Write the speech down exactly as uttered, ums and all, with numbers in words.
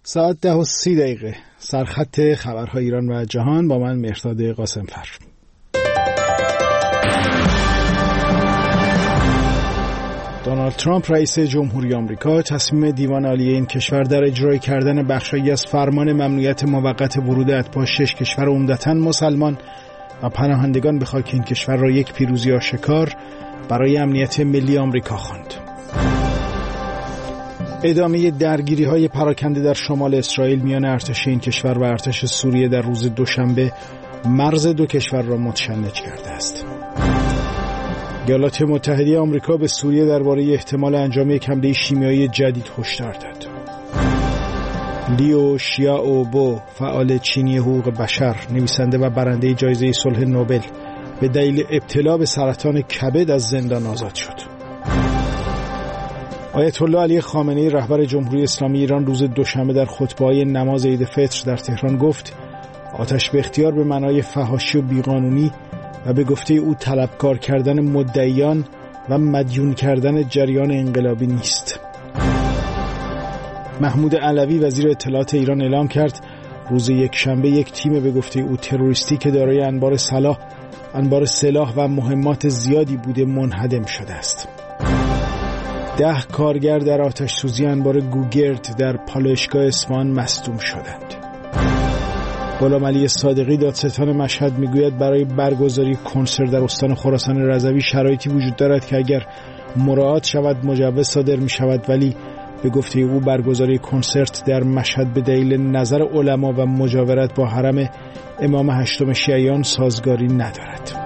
ساعت ده و سی دقیقه سرخط خبرهای ایران و جهان با من مهرداد قاسمفر. دونالد ترامپ رئیس جمهوری آمریکا تصمیم دیوان عالی این کشور در اجرای کردن بخشی از فرمان ممنوعیت موقت ورود اتباع شش کشور عمدتاً مسلمان و پناهندگان به خاک این کشور را یک پیروزی آشکار برای امنیت ملی آمریکا خواند. ادامه درگیری‌های پراکنده در شمال اسرائیل میان ارتش این کشور و ارتش سوریه در روز دوشنبه مرز دو کشور را متشنج کرده است. ایالات متحده آمریکا به سوریه درباره احتمال انجام یک حمله شیمیایی جدید هشدار داد. لیو شیائوبو، فعال چینی حقوق بشر، نویسنده و برنده جایزه صلح نوبل، به دلیل ابتلا به سرطان کبد از زندان آزاد شد. آیت الله علی خامنه‌ای رهبر جمهوری اسلامی ایران روز دوشنبه در خطبه‌های نماز عید فطر در تهران گفت آتش به اختیار به معنای فحاشی و بیقانونی و به گفته او طلبکار کردن مدعیان و مدیون کردن جریان انقلابی نیست. محمود علوی وزیر اطلاعات ایران اعلام کرد روز یک شنبه یک تیم به گفته او تروریستی که دارای انبار سلاح انبار سلاح و مهمات زیادی بوده منهدم شده است. ده کارگر در آتش سوزی انبار گوگرد در پالایشگاه اصفهان مصدوم شدند. غلام علی صادقی دادستان مشهد میگوید برای برگزاری کنسرت در استان خراسان رضوی شرایطی وجود دارد که اگر مراعات شود مجوز صادر می شود، ولی به گفته او برگزاری کنسرت در مشهد به دلیل نظر علما و مجاورت با حرم امام هشتم شیعیان سازگاری ندارد.